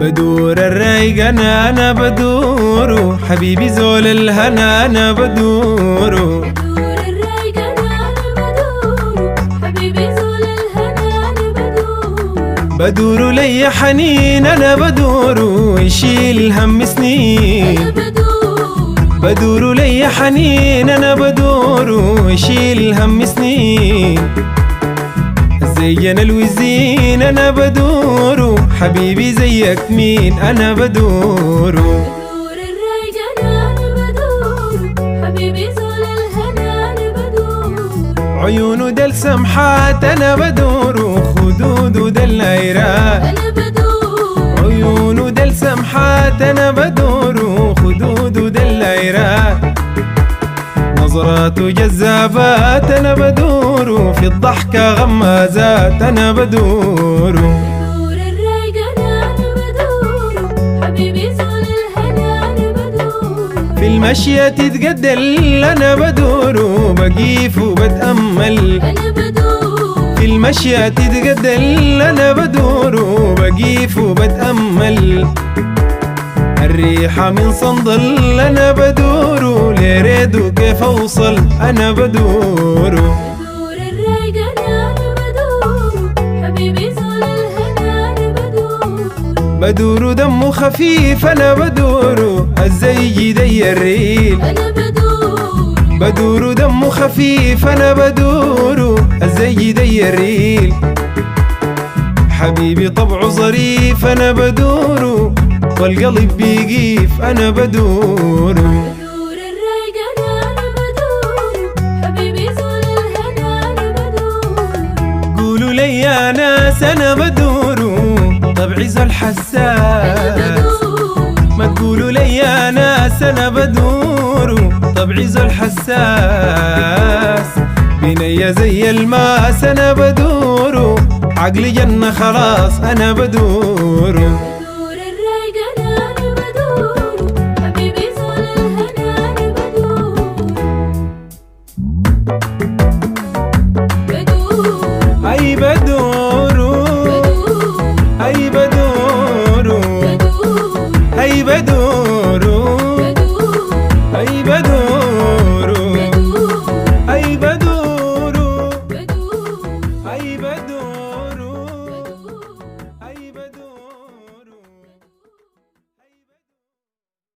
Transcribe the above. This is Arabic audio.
بدور الرايق انا بدور، حبيبي زول الهنا انا بدور. بدور لي حنين انا بدور، يشيل هم سنين. بدور لي حنين انا بدور، يشيل هم سنين. زين الوزين انا بدور، حبيبي زيك مين انا بدور. بدور الرايق انا بدور، حبيبي زول الهنا انا بدور. عيونه دل سمحات انا بدور، خدوده دل نايرات انا بدور. عيونه دل سمحات انا بدور، خدوده دل نايرات. نظراته جذابات انا بدور، في الضحكة غمازات انا بدور. بدور الرايق انا بدور، حبيبي زول الهنا انا بدور. في المشية تتجدل انا بدور، بقيف وبتأمل انا بدور. في المشية تتجدل انا بدور، بقيف وبتأمل. الريحة من صندل انا بدور، ليريدو كيف اوصل انا بدور. بدور الرايق انا بدور، حبيبي زول الهنا انا بدور. بدور دمه خفيف انا بدور، الزي دي الريل انا بدور. بدور دمه خفيف انا بدور، الزي دي الريل. حبيبي طبعه ظريف انا بدور، والقلب بيقيف انا بدور. بدور الرايق انا بدور، حبيبي زول الهنا انا بدور. قولوا لي يا ناس انا بدور، طبعي زول حساس. ما تقولوا لي يا ناس انا بدور، طبعي زول حساس. بنية زي الماس انا بدور، عقلي جنة خلاص انا بدور.